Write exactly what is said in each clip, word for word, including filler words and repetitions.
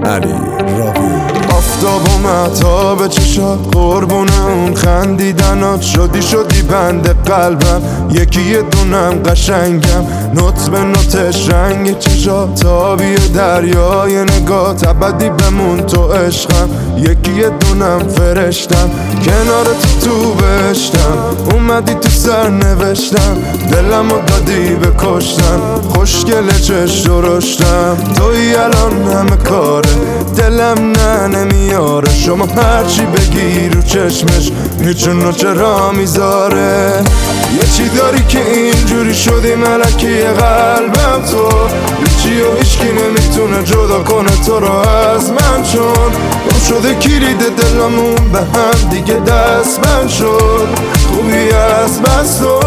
علی راوی. آفتاب و مهتاب چشات قربون اون خندیدنات، شدی شدی بند قلبم، یکی یه دونم قشنگم، نوت به نوتش رنگ چشات، تابی دریای نگات، ابدی بمون تو عشقم، یکی یه دونم فرشتم، کنار تو تو بشتم، اومدی تو سر نوشتم، دلمو دادی به کشتم، خوشگل چش درشتم، توی الان همه کاره، دلم نه نمیاره، شما هرچی بگی رو چشمش هیچونو چرا میذاره. یه چی داری که اینجوری شدی ملکی قلبم تو، هیچی و هیچکی نمیتونه جدا کنه تو رو از من، چون گم شده کلید دلمون به هم دیگه دست من شد، خوبی از بس تو.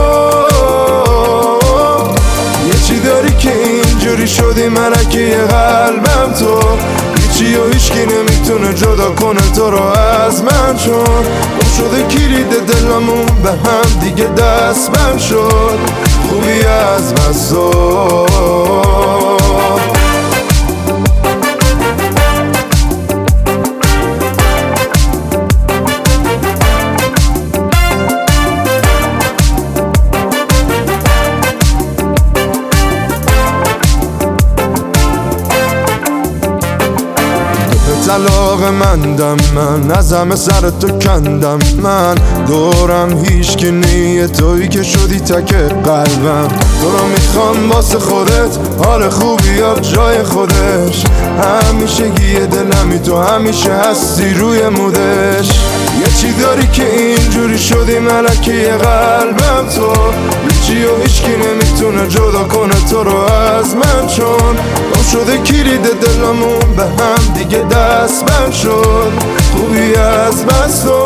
یه چی داری که اینجوری شدی ملکی قلبم تو، هیچی و هیچکی نمیتونه جدا کنه تو رو از من، چون گم شده کلید دلمون به هم دیگه دست من شد، خوبی از بس تو. طلاق مندم من، از همه سر تو کندم من، دورم هیچ که نیه، تویی که شدی تک قلبم، تو رو میخوام واسه خودت، حال خوبی ها جای خودش، همیشه یه دلمی تو همیشه هستی روی مودش. یه چی داری که اینجوری شدی ملکی قلبم تو، هیچی و هیچکی نمیتونه جدا کنه تو رو از من، چون گم شده کلید دلمون به هم دیگه دست من شد، خوبی از بس تو.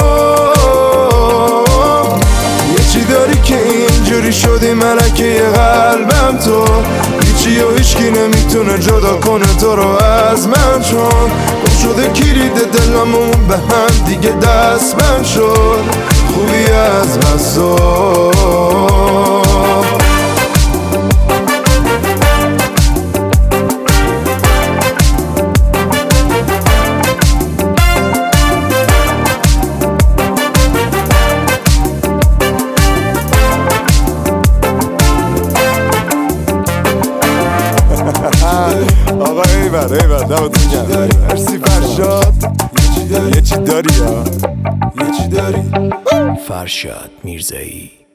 یه چی داری که اینجوری شدی ملکی قلبم تو، هیچی و هیچکی نمیتونه جدا کنه تو رو از من، چون گم شده کلید دلمون به هم دیگه دست من شد، خوبی از بس تو. آقا ایول ایول دمتون گرم، مرسی فرشاد. یه چی داری یا یه چی داری فرشاد میرزایی.